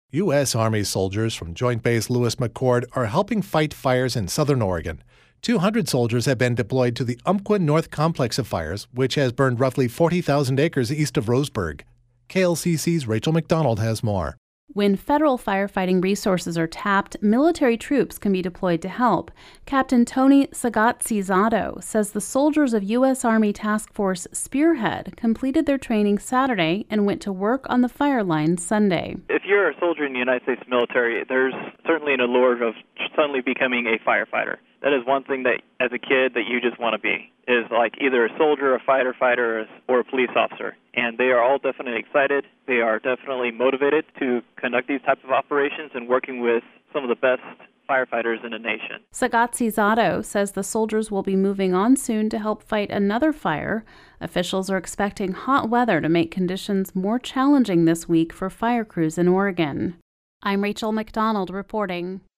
U.S. Army soldiers from Joint Base Lewis McChord are helping fight fires in southern Oregon. 200 soldiers have been deployed to the Umpqua North Complex of Fires, which has burned roughly 40,000 acres east of Roseburg. KLCC's Rachel McDonald has more. When federal firefighting resources are tapped, military troops can be deployed to help. Captain Tony Sagatsizado says the soldiers of U.S. Army Task Force Spearhead completed their training Saturday and went to work on the fire line Sunday. If you're a soldier in the United States military, there's certainly an allure of suddenly becoming a firefighter. That is one thing that, as a kid, that you just want to be, is like either a soldier, a fighter, or a police officer. And they are all definitely excited. They are definitely motivated to conduct these types of operations and working with some of the best firefighters in the nation. Sagatsizado says the soldiers will be moving on soon to help fight another fire. Officials are expecting hot weather to make conditions more challenging this week for fire crews in Oregon. I'm Rachel McDonald reporting.